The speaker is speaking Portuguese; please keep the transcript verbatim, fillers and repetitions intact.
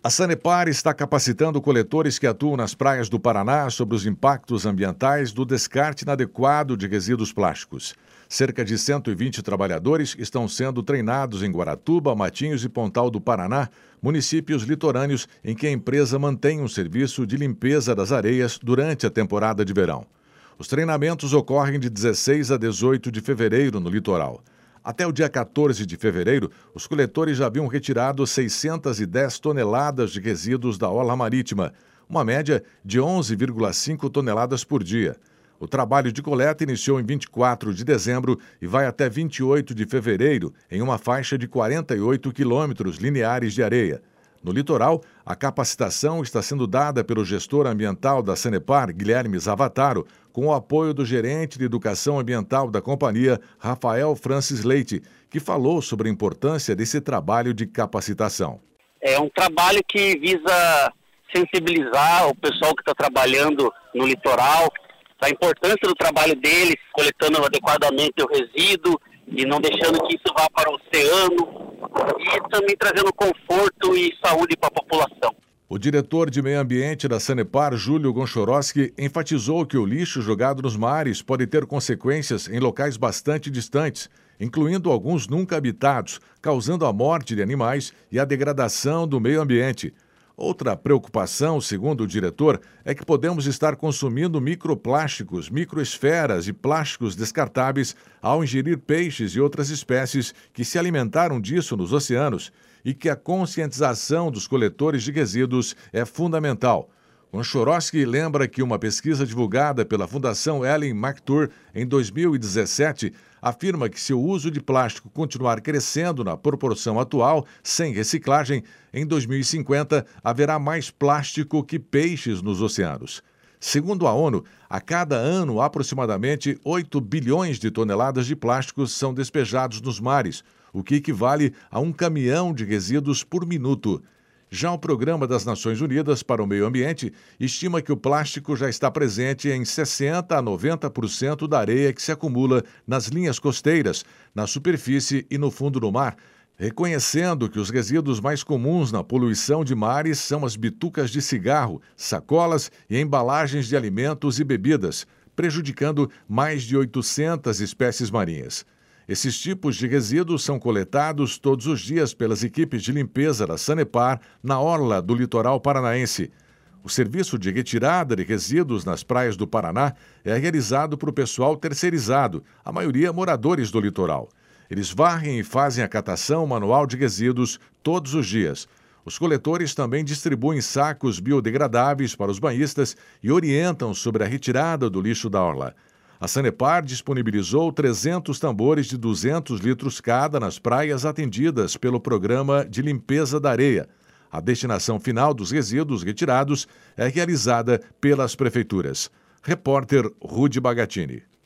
A Sanepar está capacitando coletores que atuam nas praias do Paraná sobre os impactos ambientais do descarte inadequado de resíduos plásticos. Cerca de cento e vinte trabalhadores estão sendo treinados em Guaratuba, Matinhos e Pontal do Paraná, municípios litorâneos em que a empresa mantém um serviço de limpeza das areias durante a temporada de verão. Os treinamentos ocorrem de dezesseis a dezoito de fevereiro no litoral. Até o dia quatorze de fevereiro, os coletores já haviam retirado seiscentas e dez toneladas de resíduos da orla marítima, uma média de onze vírgula cinco toneladas por dia. O trabalho de coleta iniciou em vinte e quatro de dezembro e vai até vinte e oito de fevereiro, em uma faixa de quarenta e oito quilômetros lineares de areia. No litoral, a capacitação está sendo dada pelo gestor ambiental da Sanepar, Guilherme Zavataro, com o apoio do gerente de educação ambiental da companhia, Rafael Francis Leite, que falou sobre a importância desse trabalho de capacitação. É um trabalho que visa sensibilizar o pessoal que está trabalhando no litoral, da importância do trabalho deles, coletando adequadamente o resíduo e não deixando que isso vá para o oceano, e também trazendo conforto e saúde para a população. O diretor de Meio Ambiente da Sanepar, Júlio Gonchoroski, enfatizou que o lixo jogado nos mares pode ter consequências em locais bastante distantes, incluindo alguns nunca habitados, causando a morte de animais e a degradação do meio ambiente. Outra preocupação, segundo o diretor, é que podemos estar consumindo microplásticos, microesferas e plásticos descartáveis ao ingerir peixes e outras espécies que se alimentaram disso nos oceanos e que a conscientização dos coletores de resíduos é fundamental. Gonchoroski lembra que uma pesquisa divulgada pela Fundação Ellen MacArthur em dois mil e dezessete afirma que se o uso de plástico continuar crescendo na proporção atual, sem reciclagem, em dois mil e cinquenta haverá mais plástico que peixes nos oceanos. Segundo a ONU, a cada ano aproximadamente oito bilhões de toneladas de plásticos são despejados nos mares, o que equivale a um caminhão de resíduos por minuto. Já o Programa das Nações Unidas para o Meio Ambiente estima que o plástico já está presente em sessenta a noventa por cento da areia que se acumula nas linhas costeiras, na superfície e no fundo do mar, reconhecendo que os resíduos mais comuns na poluição de mares são as bitucas de cigarro, sacolas e embalagens de alimentos e bebidas, prejudicando mais de oitocentas espécies marinhas. Esses tipos de resíduos são coletados todos os dias pelas equipes de limpeza da Sanepar na orla do litoral paranaense. O serviço de retirada de resíduos nas praias do Paraná é realizado por pessoal terceirizado, a maioria moradores do litoral. Eles varrem e fazem a catação manual de resíduos todos os dias. Os coletores também distribuem sacos biodegradáveis para os banhistas e orientam sobre a retirada do lixo da orla. A Sanepar disponibilizou trezentos tambores de duzentos litros cada nas praias atendidas pelo Programa de Limpeza da Areia. A destinação final dos resíduos retirados é realizada pelas prefeituras. Repórter Rudy Bagatini.